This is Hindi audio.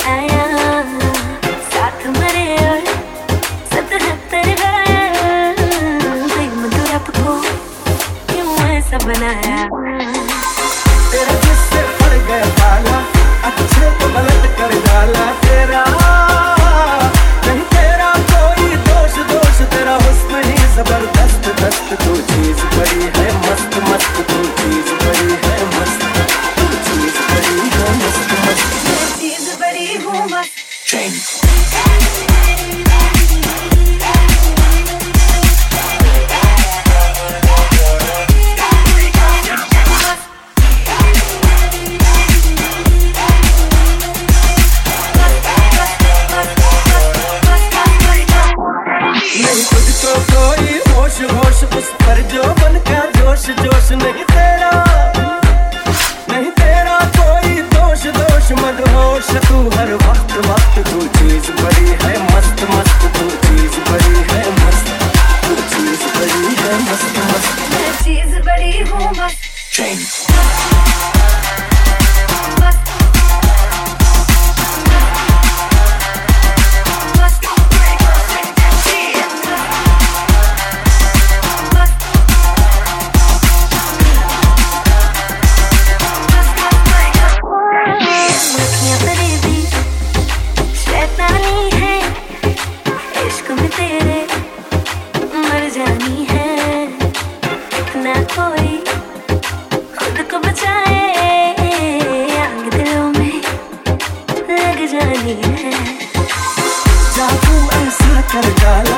आया, साथ मरे और 77 घायल। प्रेम दुरप को क्यों ऐसा बनाया? तेरा जिससे पड़ गया पाला, अच्छे को गलत कर डाला। तेरा नहीं तेरा कोई दोष, दोष तेरा हुस्न ही जबरदस्त दस्त। तू चीज बड़ी है मस्त मस्त, तू चीज बड़ी है मस्त, तू चीज बड़ी है मस्त मस्त। मैं चीज बड़ी हूँ मस्त। नहीं तुझको कोई होश होश, उस पर जो बन का जोश जोश। नहीं तेरा नहीं तेरा कोई दोष, दोष मदहोश। तू हर वक्त वक्त, तू चीज बड़ी है मस्त मस्त, तू चीज बड़ी है मस्त, तू चीज बड़ी है मस्त मस्त। मैं चीज बड़ी हूँ मस्त। इश्क में तेरे मर जानी है, कितना कोई खुद को बचाए, आग दिलों में लग जानी है। जादू ऐसा कर डाला,